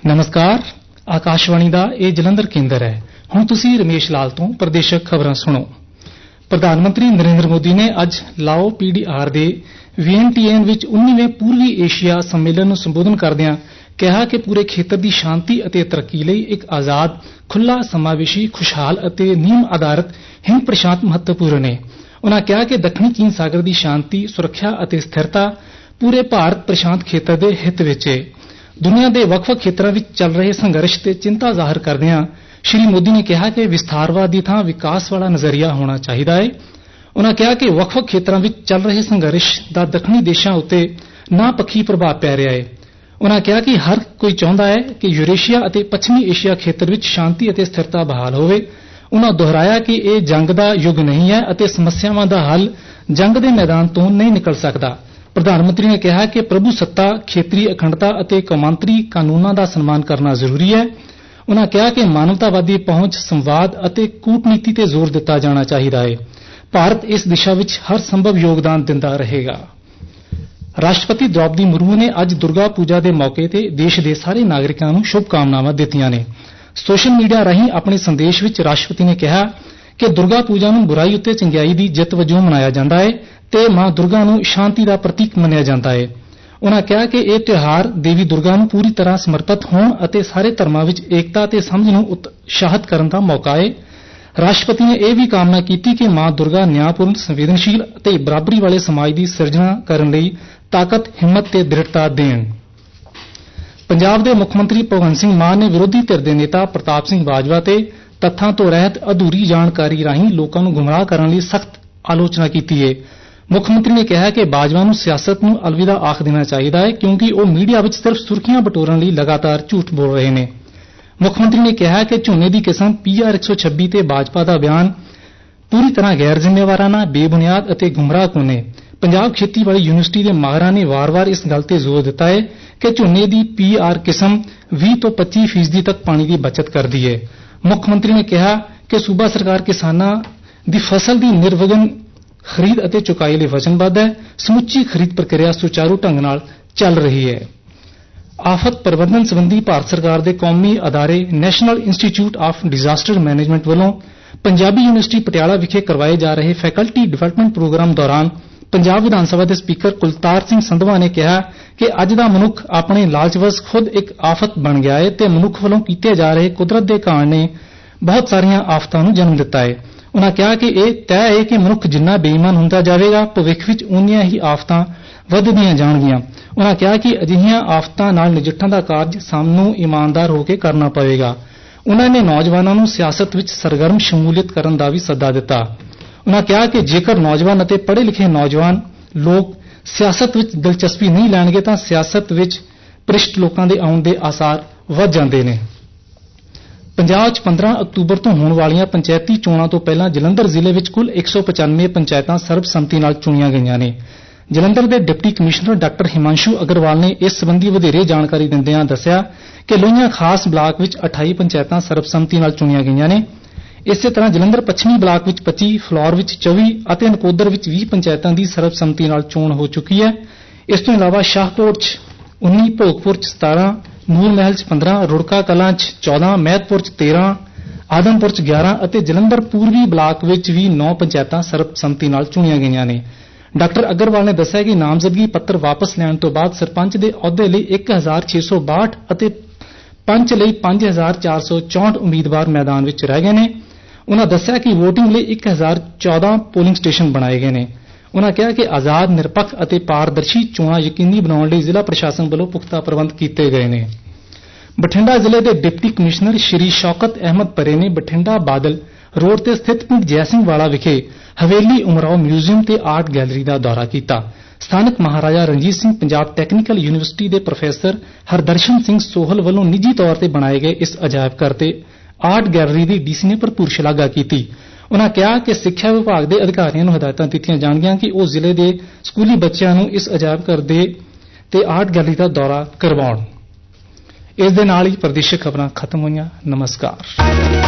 नमस्कार। आकाशवाणी का यह जलंधर केंद्र है। हुण तुसीं रमेश लाल तो प्रदेशक खबरां सुणो। प्रधानमंत्री नरेंद्र मोदी ने अज लाओ PDR के वियनटिएन विच 19वें पूर्वी एशिया सम्मेलन नूं संबोधन करदिआं कहा कि पूरे खेतर की शांति और तरक्की लई एक आजाद खुला समावेशी खुशहाल और नियम आधारित हिंद प्रशांत महत्वपूर्ण है। उन्होंने कहा कि दक्षिणी चीन सागर की शांति सुरक्षा और स्थिरता पूरे भारत प्रशांत खेतर के हित विच है। दुनिया के ਵੱਖ-ਵੱਖ खेत्रों में चल रहे संघर्ष से चिंता जाहिर करदिआं श्री मोदी ने कहा कि विस्तारवाद की थां विकास वाला नजरिया होना चाहिए है। उन्होंने कहा कि ਵੱਖ-ਵੱਖ खेत्रों में चल रहे संघर्ष का दक्षिणी देशों उत्ते ना पक्षी प्रभाव पै रहा है। उन्होंने कहा कि हर कोई चाहता है कि यूरेशिया और पश्चिमी एशिया खेत्र में शांति और स्थिरता बहाल होवे। उन्होंने दोहराया कि यह जंग का युग नहीं है और समस्यावां का हल जंग के मैदान तो नहीं निकल सकता। प्रधानमंत्री ने कहा कि प्रभु सत्ता खेतरी अखंडता और कौमांतरी कानूनों का सम्मान करना जरूरी है। उन्होंने कहा कि मानवतावादी पहुंच संवाद और कूटनीति ते जोर दिता जाना चाहिए है। भारत इस दिशा में हर संभव योगदान दिंदा रहेगा। राष्ट्रपति द्रौपदी मुर्मू ने अज दुर्गा पूजा के मौके ते देश के सारे नागरिकों को शुभकामनावां दित्तियां ने। सोशल मीडिया राहीं अपने संदेश विच राष्ट्रपति ने कहा कि दुर्गा पूजा नूं बुराई उत्ते चंगियाई की जित वजों मनाया जाता है ते मां दुर्गा नूं शांति का प्रतीक मनिया जाता है। उन्होंने कहा कि यह त्योहार देवी दुर्गा नूं पूरी तरह समर्पित होण अते सारे धर्मां विच एकता ते समझ नूं उत्साहित करन दा मौका है। राष्ट्रपति ने यह भी कामना की कि मां दुर्गा न्यायपूर्ण संवेदनशील अते बराबरी वाले समाज की सिरजना करन लई ताकत हिम्मत ते दृढ़ता देण। पंजाब के मुख्यमंत्री भगवंत सिंह मान ने विरोधी धिर के नेता प्रताप सिंह बाजवा ते तत्थां तो रहत अधूरी जानकारी राहीं लोकां नूं गुमराह करन लई सख्त आलोचना की है। मुख्यमंत्री ने कहा कि बाजवा नूं सियासत नूं अलविदा आख देना चाहिए है क्योंकि वह मीडिया विच सिर्फ सुर्खियां बटोरन लई लगातार झूठ बोल रहे हैं। मुख्यमंत्री ने कहा कि झोने की किस्म PR 126 ते भाजपा का बयान पूरी तरह गैर जिम्मेवाराना बेबुनियाद और गुमराहकुन है। पंजाब खेतीबाड़ी यूनिवर्सिटी के माहरां ने वार-वार इस गल ते जोर दिता है कि झोने की PR किस्म 20 तो 25% तक पानी की बचत करती है। मुख्यमंत्री ने कहा कि सूबा सरकार किसानां दी फसल की निर्विघन खरीद और चुकाई लई वचनबद्ध है। समुची खरीद प्रक्रिया सुचारू ढंग नाल चल रही है। आफत प्रबंधन संबंधी भारत सरकार के कौमी अदारे national institute of disaster management वालों पंजाबी यूनिवर्सिटी पटियाला विखे करवाए जा रहे फैकल्टी डिवेलपमेंट प्रोग्राम दौरान पंजाब विधान सभा के स्पीकर कुलतार सिंह संधवा ने कहा कि अज दा मनुख अपने लालचवश खुद एक आफत बन गया है ते मनुख वालों कीते जा रहे कुदरत के कांड ने बहुत सारियां आफतां नूं जन्म दिता है। उन्होंने कहा कि यह तय है कि मनुख जिन्ना बेईमान हुंदा जाएगा भविख विच उन्नियां ही आफतां वधदियां जाणगियां। उन्होंने कहा कि अजिहियां आफतां नाल नजिठण दा कार्ज सानूं ईमानदार होकर करना पवेगा। उन्होंने नौजवानों नूं सियासत विच सरगर्म शमूलियत करन दा भी सद्दा दिता। उन्होंने कहा कि जेकर नौजवान अते पढ़े लिखे नौजवान लोग सियासत विच दिलचस्पी नहीं लैणगे तां सियासत विच भ्रिष्ट लोकां दे आउण दे आसार वध जांदे ने। पंजाब 15 अक्तूबर तो होने वाली पंचायती चोणां तो पहला जलंधर जिले में कुल 195 पंचायतां सर्बसम्मति नाल चुनियां गईयां ने। जलंधर के deputy commissioner doctor Himanshu Agarwal ने इस संबंधी वधेरे जानकारी दिंदिआं दस्सिआ कि लोहियां खास ब्लाक विच 28 पंचायतां सर्बसम्मति नाल चुनियां गईयां ने। इसे तरह जलंधर पश्चिमी ब्लाक विच 25, फ्लौर विच 24 ਅਤੇ नकोदर विच 20 पंचायतां दी सर्बसम्मति नाल चोण हो चुकी है। इस तो इलावा शाहकोट 19, भोगपुर 17, ਨੂਰ महल 15, रुड़का कलां 14, महतपुर 13, आदमपुर 11 ਅਤੇ जलंधर पूर्वी ब्लाक विच भी 9 पंचायतां सर्बसम्मति नाल चुनियां गईयां ने। डॉक्टर अग्रवाल ने दस्सिआ कि नामजदगी पत्र वापस लैण तो बाद सरपंच दे अहुदे लई 1662 ਅਤੇ पंच लई 5464 उम्मीदवार मैदान विच रह गए ने। उन्होंने दस्सिआ कि वोटिंग लई 1014 पोलिंग स्टेशन बनाए गए ने। उन्होंने कहा कि आजाद निरपक्ष और पारदर्शी चोणां यकीनी बनाउण लई जिला प्रशासन वालों पुख्ता प्रबंध किए गए हैं। बठिंडा जिले के डिप्टी कमिश्नर श्री शौकत अहमद परे ने बठिंडा बादल रोड ते स्थित पिंड जयसिंह वाला विखे हवेली उमराव म्यूजियम ते आर्ट गैलरी का दौरा किया। स्थानक महाराजा रणजीत सिंह पंजाब टैक्नीकल यूनिवर्सिटी के प्रोफैसर हरदर्शन सिंह सोहल वालों निजी तौर पर बनाए गए इस अजायब घर ते आर्ट गैलरी की DC ने भरपूर शलाघा की। उन्होंने कहा कि सिक्ख्या विभाग के अधिकारियों को हिदायतां दित्तियां जाणगियां कि वह जिले के स्कूली बच्चों को इस अजायब घर ते आर्ट गैलरी का दौरा करवाउण। इस दे नाल ही प्रदेशक खबरां खत्म होईयां। नमस्कार।